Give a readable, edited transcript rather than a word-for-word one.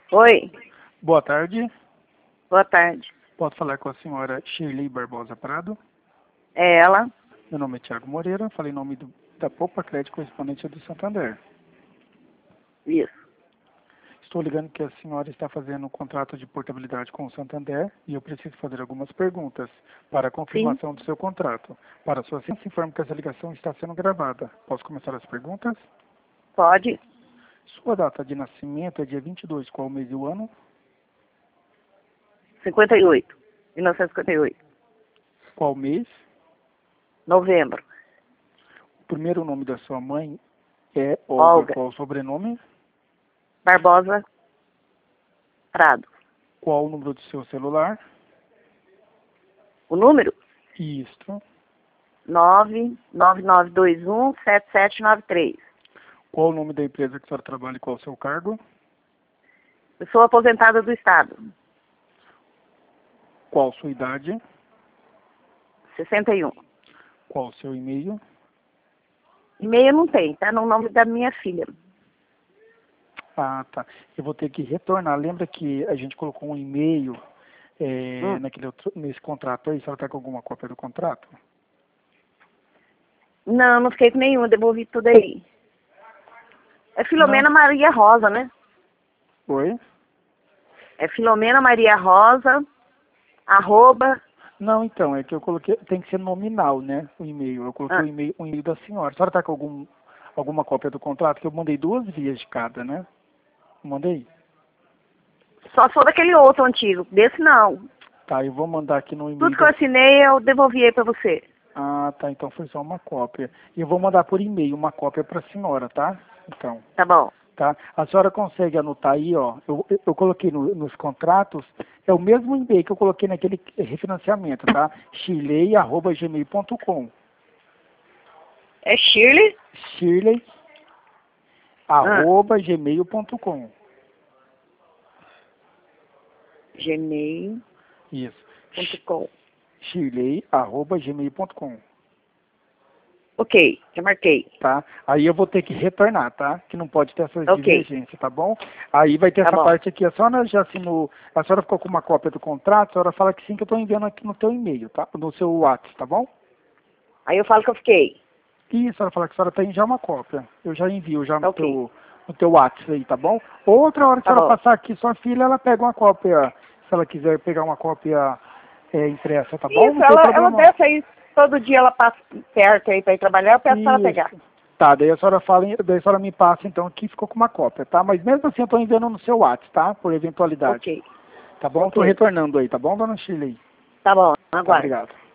Oi, Boa tarde. boa tarde. Posso falar com a senhora Shirley Barbosa Prado? É ela? Meu nome é Tiago Moreira, falei em nome da Poupa Crédito Correspondente do Santander. Isso. Estou ligando que a senhora está fazendo um contrato de portabilidade com o Santander e eu preciso fazer algumas perguntas para a confirmação do seu contrato. Para sua ciência, informo que essa ligação está sendo gravada. Posso começar as perguntas? Pode? Sua data de nascimento é dia 22, qual o mês e o ano? 58. 1958. Qual mês? Novembro. O primeiro nome da sua mãe é Olga. Olga. Qual o sobrenome? Barbosa Prado. Qual o número do seu celular? O número? Isto. 99921-7793. Qual o nome da empresa que a senhora trabalha e qual o seu cargo? Eu sou aposentada do Estado. Qual sua idade? 61. Qual o seu e-mail? E-mail não tem, tá no nome da minha filha. Ah, tá. Eu vou ter que retornar. Lembra que a gente colocou um e-mail nesse contrato aí? A senhora está com alguma cópia do contrato? Não, não fiquei com nenhuma, devolvi tudo aí. É Filomena Maria Rosa, né? Oi? É Filomena Maria Rosa, @ Não, então, é que eu coloquei, tem que ser nominal, né, o e-mail. Eu coloquei o e-mail da senhora. A senhora está com alguma cópia do contrato? Que eu mandei 2 vias de cada, né? Mandei? Só se for daquele outro antigo. Desse não. Tá, eu vou mandar aqui no e-mail. Tudo que eu assinei, eu devolvi aí pra você. Ah, tá, então foi só uma cópia. E eu vou mandar por e-mail uma cópia para a senhora, tá? Então, Tá bom. tá? A senhora consegue anotar aí, ó, eu coloquei nos contratos, é o mesmo e-mail que eu coloquei naquele refinanciamento, tá? shirley@gmail.com. É Shirley? shirley@gmail.com. Gmail.com. Isso. shirley@gmail.com. Ok, já marquei. Tá? Aí eu vou ter que retornar, tá? Que não pode ter essa Ok. divergência, tá bom? Aí vai ter Tá essa bom. parte aqui. A senhora já assinou, a senhora ficou com uma cópia do contrato, a senhora fala que sim, que eu estou enviando aqui no teu e-mail, tá? No seu WhatsApp, tá bom? Aí eu falo que eu fiquei. E a senhora fala que a senhora tem já uma cópia. Eu já envio já no Ok. teu WhatsApp aí, tá bom? Outra hora que a Tá senhora bom. passar aqui, sua filha, ela pega uma cópia, se ela quiser pegar uma cópia impressa, tá bom? Isso, Não tem ela problema. desce aí, todo dia ela passa perto aí pra ir trabalhar, eu peço pra ela pegar. Isso. Tá, daí a senhora fala, daí a senhora me passa então que ficou com uma cópia, tá? Mas mesmo assim eu tô enviando no seu WhatsApp, tá? Por eventualidade. Ok. Tá bom? Ok. Tô retornando aí, tá bom, dona Shirley? Tá bom, Tá, aguardo. obrigado.